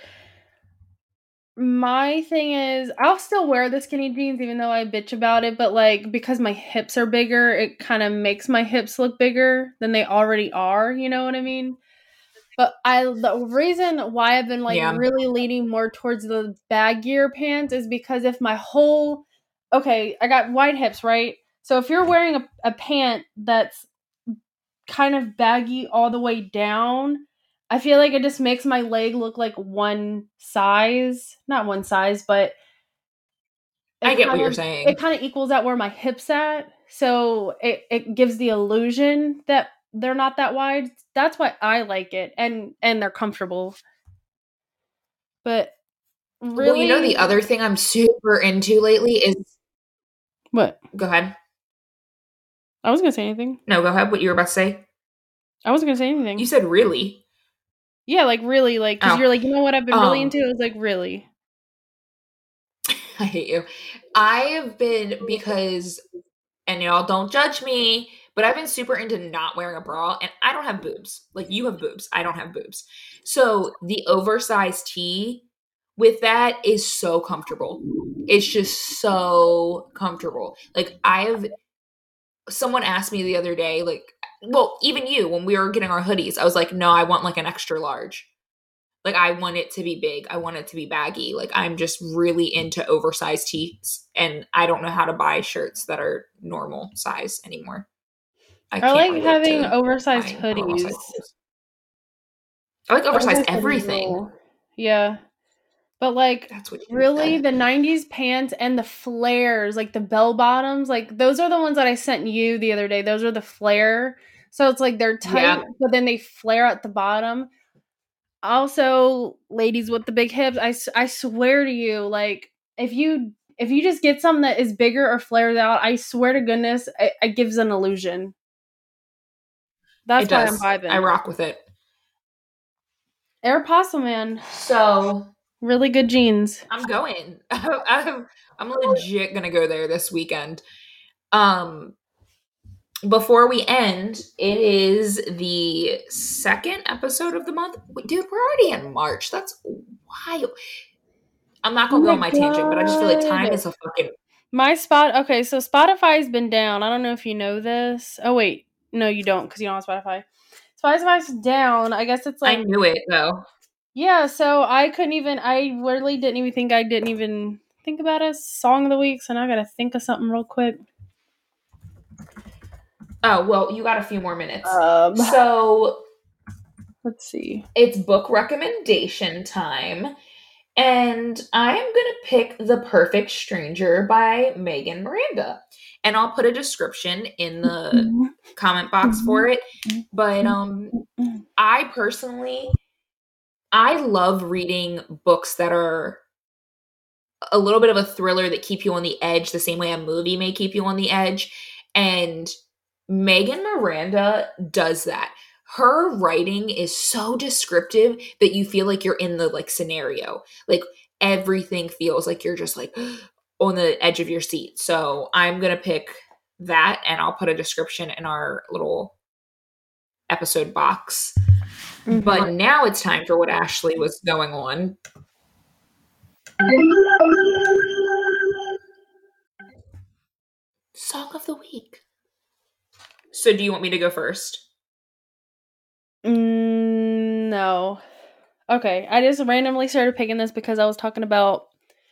my thing is, I'll still wear the skinny jeans even though I bitch about it, but like because my hips are bigger, it kind of makes my hips look bigger than they already are, you know what I mean? But I the reason why I've been like Yeah. really leaning more towards the baggier pants is because if my whole okay, I got wide hips, right? So if you're wearing a, a pant that's kind of baggy all the way down, I feel like it just makes my leg look like one size. Not one size, but I it get what kind you're of saying. it kind of equals out where my hips at. So it, it gives the illusion that they're not that wide. That's why I like it, and and they're comfortable. But Well, you know, really, the other thing I'm super into lately is. what? Go ahead. I wasn't gonna say anything. No, go ahead. What you were about to say? I wasn't gonna say anything. You said really? Yeah, like really, like because Oh. you're like, you know what I've been really Um, into? I was like, really. I hate you. I've been because, and y'all don't judge me, but I've been super into not wearing a bra, and I don't have boobs. Like, you have boobs. I don't have boobs. So the oversized tee with that is so comfortable. It's just so comfortable. Like, I've, someone asked me the other day, like, well, even you, when we were getting our hoodies, I was like, no, I want like an extra large. Like, I want it to be big. I want it to be baggy. Like, I'm just really into oversized tees, and I don't know how to buy shirts that are normal size anymore. I, I can't like relate having to oversized buying normal hoodies. size clothes. I like oversized Oversized hoodies everything. rule. Yeah. But like That's what you really said. the nineties pants and the flares, like the bell bottoms, like those are the ones that I sent you the other day. Those are the flare. So it's like they're tight, Yeah. but then they flare at the bottom. Also, ladies with the big hips, I, s- I swear to you, like if you if you just get something that is bigger or flares out, I swear to goodness, it, it gives an illusion. That's It why I'm does. I vibing. rock with it. Aeropostale, man. So Really good jeans. I'm going. I'm, I'm legit gonna go there this weekend. Um, before we end, it is the second episode of the month. Wait, dude, we're already in March. That's wild. I'm not Oh gonna go my on my tangent, but I just feel like time god. is a fucking. My spot. Okay, so Spotify's been down. I don't know if you know this. Oh wait, no, you don't because you don't have Spotify. Spotify's down. I guess it's I like knew it though. yeah. So I couldn't even. I literally didn't even think. I didn't even think about a song of the week. So now I gotta think of something real quick. Oh well, you got a few more minutes. Um. So Let's see. it's book recommendation time. And I am going to pick The Perfect Stranger by Megan Miranda. And I'll put a description in the comment box for it. But um I personally I love reading books that are a little bit of a thriller that keep you on the edge the same way a movie may keep you on the edge. And Megan Miranda does that. Her writing is so descriptive that you feel like you're in the like scenario. Like everything feels like you're just like on the edge of your seat. So I'm going to pick that and I'll put a description in our little episode box. Mm-hmm. But now it's time for what Ashley was going on. Song of the week. So do you want me to go first? Mm, no. Okay, I just randomly started picking this because I was talking about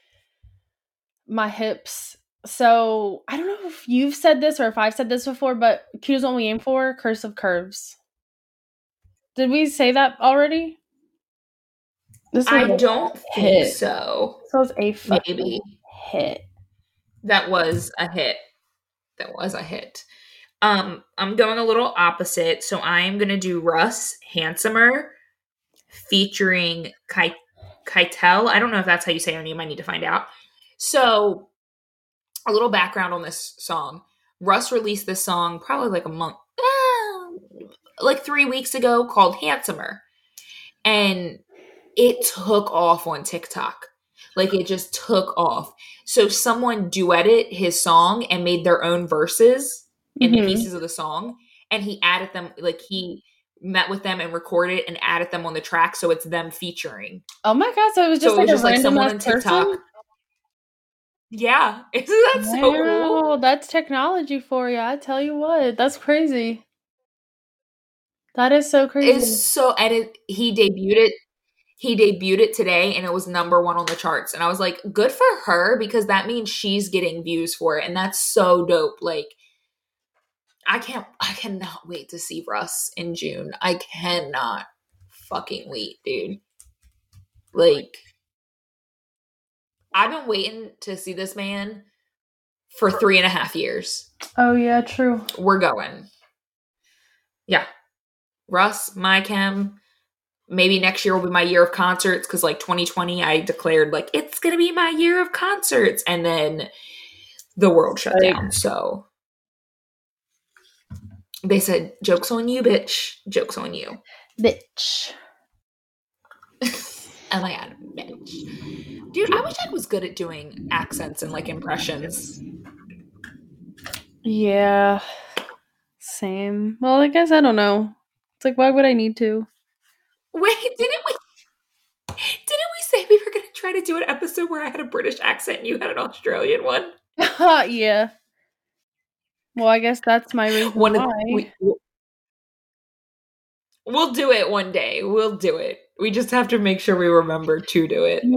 my hips. So I don't know if you've said this or if I've said this before, but Cute is what we aim for. Curse of Curves. Did we say that already? This I don't think hit. so. This was a fucking maybe hit. That was a hit. That was a hit. Um, I'm going a little opposite, so I'm gonna do Russ Handsomer featuring Kai Keitel. I don't know if that's how you say her name. I need to find out. So, a little background on this song. Russ released this song probably like a month, eh, like three weeks ago, called Handsomer, and it took off on TikTok. Like, it just took off. So someone duetted his song and made their own verses in mm-hmm. the pieces of the song. And he added them, like, he met with them and recorded and added them on the track. So it's them featuring. Oh my God. So it was just so like, it was a just like someone on TikTok. Person? Yeah. Isn't that wow, so cool? That's technology for you. I tell you what. That's crazy. That is so crazy. It's so, and it, he debuted it. He debuted it today and it was number one on the charts. And I was like, good for her, because that means she's getting views for it. And that's so dope. Like, I can't, I cannot wait to see Russ in June. I cannot fucking wait, dude. Like, I've been waiting to see this man for three and a half years. Oh, yeah, true. We're going. Yeah. Russ, My Chem. Maybe next year will be my year of concerts, because like twenty twenty, I declared like it's going to be my year of concerts. And then the world shut like, down. So they said, joke's on you, bitch. Joke's on you. Bitch. Oh my God, bitch. Dude, I wish I was good at doing accents and like impressions. Yeah. Same. Well, I guess I don't know. It's like, why would I need to? Wait, didn't we didn't we say we were going to try to do an episode where I had a British accent and you had an Australian one? Yeah. Well, I guess that's my reason one why. We, we'll do it one day. We'll do it. We just have to make sure we remember to do it.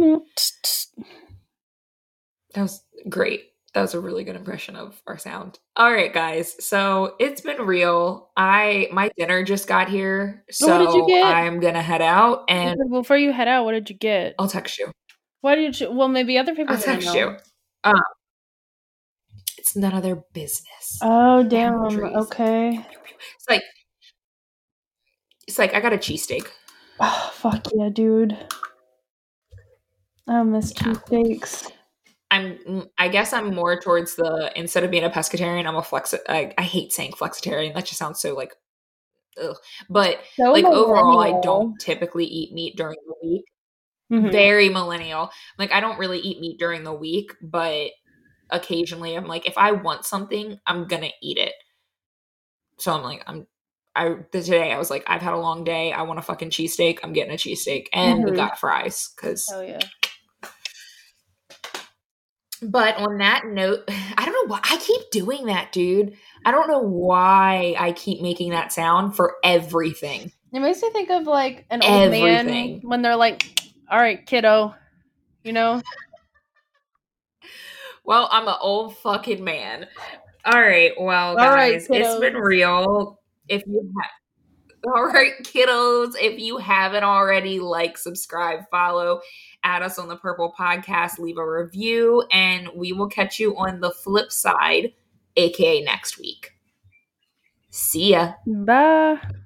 That was great. That was a really good impression of our sound. All right, guys. So it's been real. I my dinner just got here, so what did you get? I'm gonna head out. And before you head out, what did you get? I'll text you. Why did you? Well, maybe other people. I'll text know. you. Um, it's none of their business. Oh damn! Okay. It's like it's like I got a cheesesteak. Oh fuck yeah, dude! I miss yeah. cheesesteaks. I'm, I guess I'm more towards the, instead of being a pescatarian, I'm a flex, I, I hate saying flexitarian. That just sounds so like, ugh. But so like millennial. Overall, I don't typically eat meat during the week. Mm-hmm. Very millennial. Like, I don't really eat meat during the week, but occasionally I'm like, if I want something, I'm going to eat it. So I'm like, I'm, I, today I was like, I've had a long day. I want a fucking cheesesteak. I'm getting a cheesesteak. And mm-hmm. we got fries. Cause oh yeah. But on that note, I don't know why I keep doing that, dude. I don't know why I keep making that sound for everything. It makes me think of like an old everything. man when they're like, all right, kiddo, you know? Well, I'm an old fucking man. All right. Well, guys, right, it's been real. If you have, all right, kiddos, if you haven't already, like, subscribe, follow, add us on the Purple Podcast, leave a review, and we will catch you on the flip side, aka next week. See ya. Bye.